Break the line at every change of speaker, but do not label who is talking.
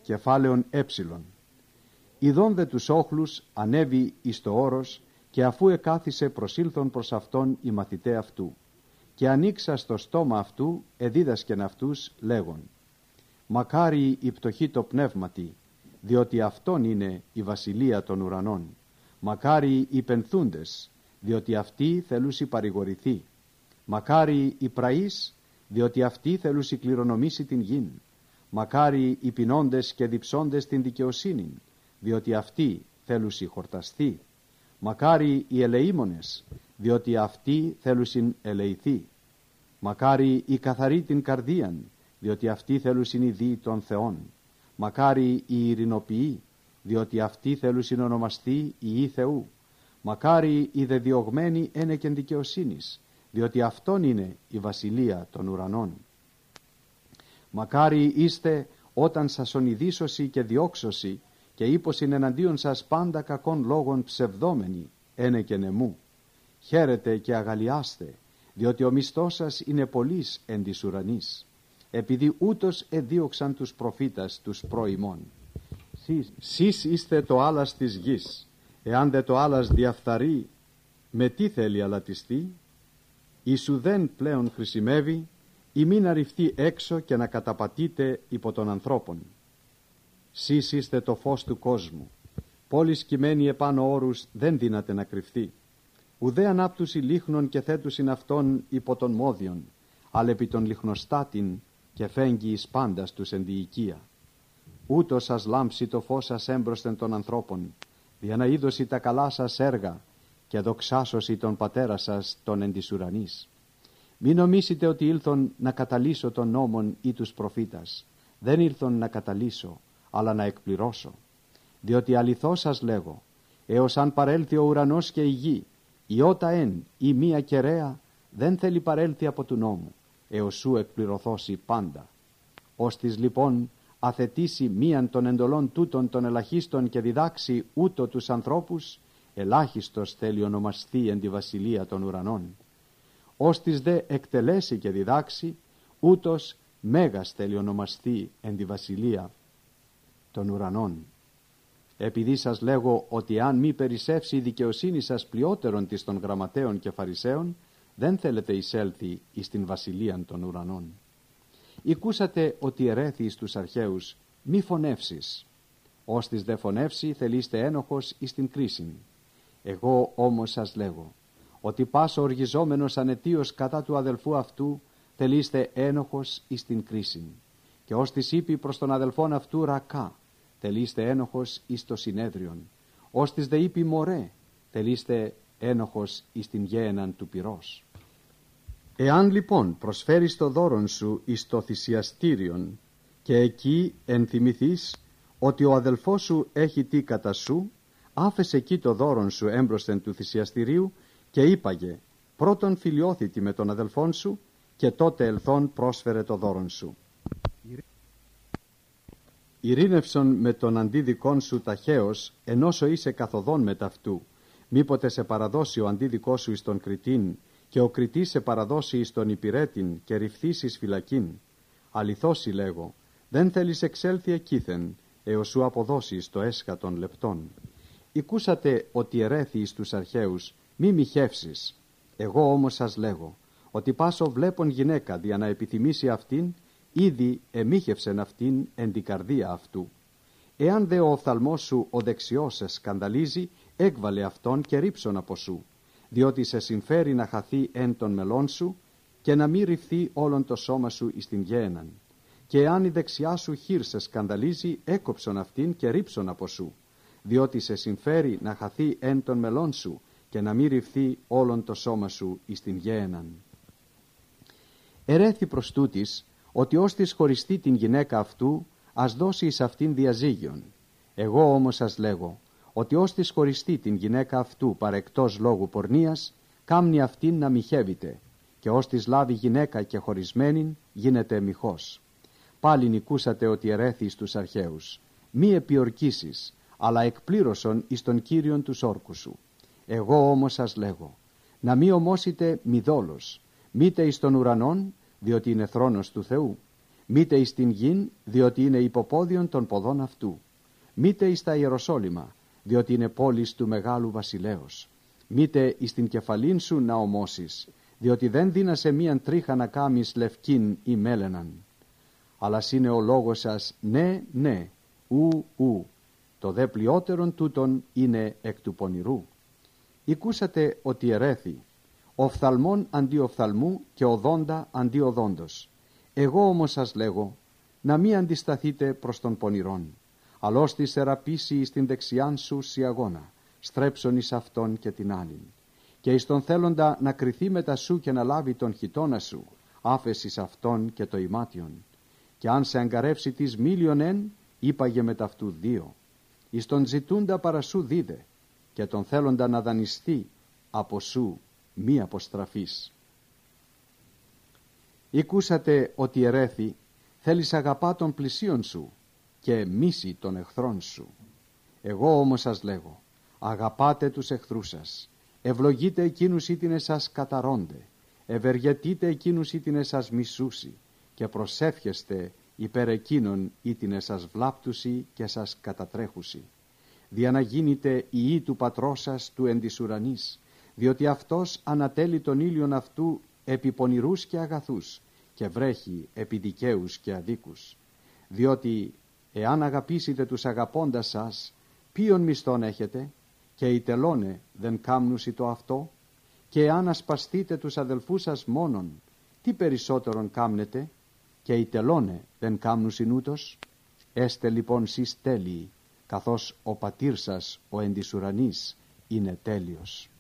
κεφάλαιον έψιλον. Ιδών δε τους όχλους ανέβη εις το όρος, και αφού εκάθισε προσήλθον προς αυτόν οι μαθηταί αυτού. Και ανοίξα στο στόμα αυτού εδίδασκεν αυτούς λέγον: μακάρι η πτωχή το πνεύματι, διότι αυτόν είναι η βασιλεία των ουρανών. Μακάρι οι πενθούντες, διότι αυτοί θελούσι παρηγορηθεί. Μακάρι οι πραείς, διότι αυτοί θελούσι κληρονομήσει την γην. Μακάρι οι πεινώντες και διψώντες την δικαιοσύνην, διότι αυτοί θέλουσι χορταστεί. Μακάρι οι ελεήμονες, διότι αυτοί θέλουσιν ελεηθεί. Μακάρι οι καθαροί την καρδίαν, διότι αυτοί θέλουσιν ειδεί των Θεών. Μακάρι οι ειρηνοποιοί, διότι αυτοί θέλουσιν ονομαστεί ιοί Θεού. Μακάρι οι δεδιωγμένοι ένεκεν δικαιοσύνης, διότι αυτόν είναι η βασιλεία των ουρανών. Μακάρι είστε όταν σας ονειδήσωση και διώξωση και ύποσιν εναντίον σας πάντα κακών λόγων ψευδόμενοι ένεκεν εμού. Χαίρετε και αγαλιάστε, διότι ο μισθός σας είναι πολύς εν της ουρανής, επειδή ούτως εδίωξαν τους προφήτας τους προημών. Σεις είστε το άλας της γης, εάν δε το άλας διαφθαρεί, με τι θέλει αλατιστεί? Ισου δεν πλέον χρησιμεύει, ή μην αρριφθεί έξω και να καταπατείτε υπό των ανθρώπων. Σεις είστε το φως του κόσμου. Πόλης κειμένη επάνω όρους δεν δύναται να κρυφθεί. Ουδέ ανάπτουση λίχνων και θέτουσιν αυτών υπό των μόδιων, αλλά επί των λιχνοστάτην και φέγγει εις πάντας τους εν διοικία. Ούτως σας λάμψει το φως σας έμπροσθεν των ανθρώπων, για να είδωση τα καλά σας έργα και δοξάσωση τον πατέρα σας των εν της ουρανής. Μην νομίσετε ότι ήλθον να καταλύσω των νόμων ή τους προφήτας. Δεν ήλθον να καταλύσω, αλλά να εκπληρώσω. Διότι αληθώς σας λέγω, έως αν παρέλθει ο ουρανός και η γη, η ότα εν ή μία κεραία, δεν θέλει παρέλθει από του νόμου, έως σου εκπληρωθώσει πάντα. Ώστις λοιπόν αθετήσει μίαν των εντολών τούτων των ελαχίστων και διδάξει ούτω τους ανθρώπους, ελάχιστος θέλει ονομαστεί εν τη βασιλεία των ουρανών. Ώστις δε εκτελέσει και διδάξει, ούτως μέγας θέλει ονομαστεί εν τη βασιλεία των ουρανών. Επειδή σας λέγω ότι αν μη περισσεύσει η δικαιοσύνη σας πλειότερον της των γραμματέων και φαρισαίων, δεν θέλετε εισέλθει εις την βασιλείαν των ουρανών. Ηκούσατε ότι ερέθη εις τους αρχαίους, μη φωνεύσεις. Ώστις δε φωνεύσει θελείστε ένοχος εις την κρίσιν. Εγώ όμως σας λέγω, ότι πάσο οργιζόμενος ανετίος κατά του αδελφού αυτού, θελείστε ένοχος εις την κρίσιν. Και ώστις είπε προς τον αδελφόν αυτού ρακά, θελείστε ένοχος εις το συνέδριον. Ώστις δε είπε μωρέ, θελείστε ένοχος εις την γέαιναν του πυρός. Εάν λοιπόν προσφέρεις το δώρον σου εις το θυσιαστήριον και εκεί ενθυμηθείς ότι ο αδελφός σου έχει τι κατά σου, άφεσαι εκεί το δώρον σου έμπροσθεν του θυσιαστηρίου και είπαγε, πρώτον φιλιώθητη με τον αδελφόν σου και τότε ελθόν πρόσφερε το δώρον σου. Ειρήνευσον με τον αντίδικόν σου ταχαίως, ενώσο είσαι καθοδόν με ταυτού. Μήποτε σε παραδώσει ο αντίδικός σου εις τον κριτήν και ο κριτής σε παραδώσει εις τον υπηρέτην και ρυφθείς εις φυλακήν. Αληθώς λέγω, δεν θέλεις εξέλθει εκείθεν, έως σου αποδώσεις το έσχα των λεπτών. Ηκούσατε ότι ερέθη εις τους αρχαίους, μη μοιχεύσεις. Εγώ όμως σας λέγω, ότι πάσο βλέπον γυναίκα δια να επιθυμήσει αυτήν, ήδη εμίχευσεν αυτήν εν την καρδία αυτού. Εάν δε ο οφθαλμός σου ο δεξιός σε σκανδαλίζει, έκβαλε αυτόν και ρίψον από σου, διότι σε συμφέρει να χαθεί εν των μελών σου και να μη ρυφθεί όλον το σώμα σου εις την γέαιναν. Και εάν η δεξιά σου χείρ σε σκανδαλίζει, έκοψον αυτήν και ρίψον από σου, διότι σε συμφέρει να χαθεί εν των μελών σου και να μη ρυφθεί όλον το σώμα σου εις την γέαιναν. Ερέθη προς τούτης, ότι ώστις χωριστεί την γυναίκα αυτού, ας δώσει εις αυτήν διαζύγιον. Εγώ όμως σας λέγω, ότι ώστις χωριστεί την γυναίκα αυτού παρεκτός λόγου πορνείας, κάμνει αυτήν να μοιχεύεται, και ώστις λάβει γυναίκα και χωρισμένην, γίνεται μοιχός. Πάλι νικούσατε ότι ερέθη εις τους αρχαίους, μη επιορκήσεις, αλλά εκπλήρωσον εις τον Κύριον τους όρκους σου. Εγώ όμως σας λέγω, να μη ομώσετε μη δόλος, μήτε εις των ουρανών, διότι είναι θρόνος του Θεού, μήτε εις την γην, διότι είναι υποπόδιον των ποδών αυτού, μήτε εις τα Ιεροσόλυμα, διότι είναι πόλης του μεγάλου βασιλέως, μήτε εις την κεφαλήν σου να ομώσεις, διότι δεν δίνασε μίαν τρίχα να κάμεις λευκήν ή μέλαιναν. Αλλά είναι ο λόγος σας ναι, ναι, ου, ου, το δε πλειότερον τούτον είναι εκ του πονηρού. Ηκούσατε ότι ερέθη, οφθαλμόν αντί οφθαλμού και οδόντα αντί οδόντος. Εγώ όμως σας λέγω, να μη αντισταθείτε προς τον πονηρόν, αλλώς τη εραπήσει εις την δεξιάν σου σιαγώνα, στρέψον εις αυτόν και την άλλην. Και εις τον θέλοντα να κριθεί μετά σου και να λάβει τον χιτώνα σου, άφεσις αυτόν και το ημάτιον. Και αν σε αγκαρεύσει της μίλιον εν, είπαγε μετά αυτού 2. Εις τον ζητούντα παρά σου δίδε, και τον θέλοντα να δανειστεί από σου μη αποστραφείς. Ηκούσατε ότι ερέθη, θέλεις αγαπά των πλησίων σου και μίση των εχθρών σου. Εγώ όμως σας λέγω, αγαπάτε τους εχθρούς σας, ευλογείτε εκείνους ήτινε σας καταρώνται, ευεργετείτε εκείνους ήτινε σας μισούσι και προσεύχεστε υπέρ εκείνων ήτινε σας βλάπτουσι και σας κατατρέχουσι. Δια να γίνετε ιοί του πατρός σας του εν της ουρανής, διότι αυτός ανατέλει τον ήλιον αυτού επί πονηρούς και αγαθούς και βρέχει επί δικαίους και αδίκους. Διότι εάν αγαπήσετε τους αγαπώντας σας, ποιον μισθόν έχετε, και οι τελώνε δεν κάμνουσι το αυτό, και εάν ασπαστείτε τους αδελφούς σας μόνον, τι περισσότερον κάμνετε, και οι τελώνε δεν κάμνουσιν ούτως. Έστε λοιπόν σεις τέλειοι, καθώς ο πατήρ σας ο εν της ουρανής είναι τέλειος.